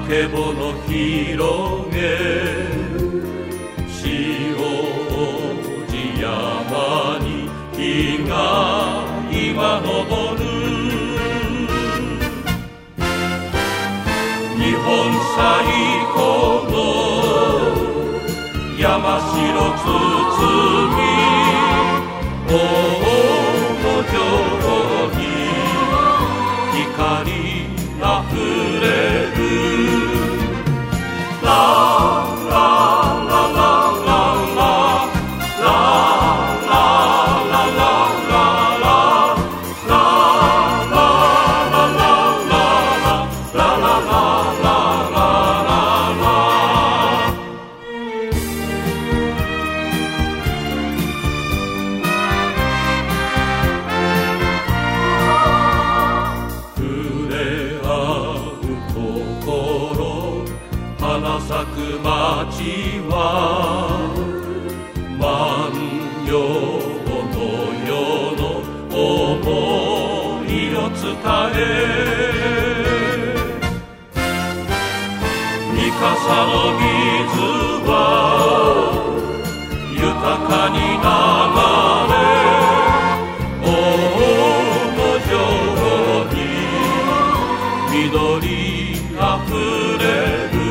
けぼの広げ塩路山に日が今昇る日本最古の山城包み大城に光あふれるララララララララララ花咲く街は万葉の世の想いを伝え三笠の水は豊かに流れ大野城に緑あふれる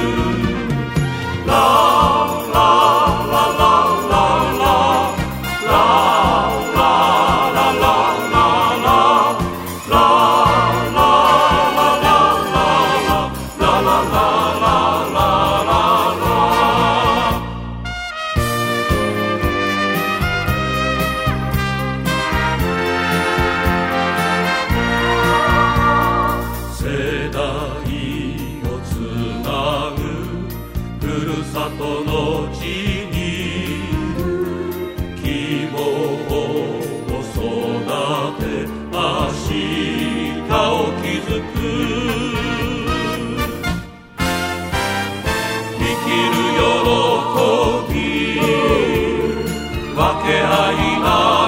世代をつなぐふるさとの地に希望を育て明日を築く生きる喜び分け合いな